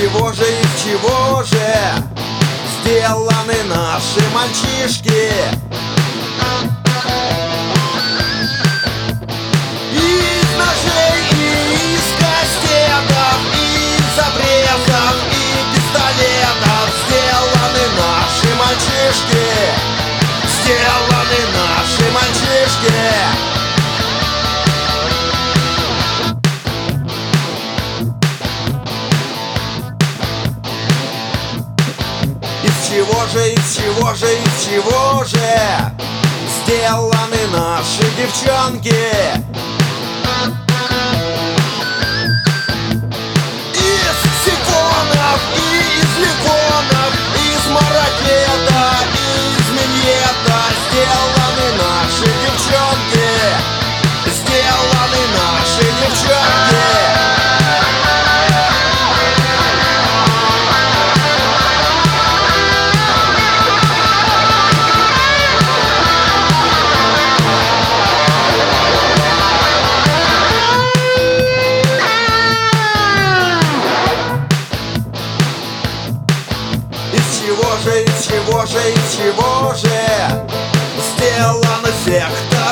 из чего же сделаны наши мальчишки? Из ножей и из кастетов, из обрезов и пистолетов сделаны наши мальчишки. Сделаны наши мальчишки. Из чего же сделаны наши девчонки? Из сифонов и из лифонов, из маракета и из миньета сделаны наши девчонки. Сделаны наши девчонки. Из чего же сделана секта?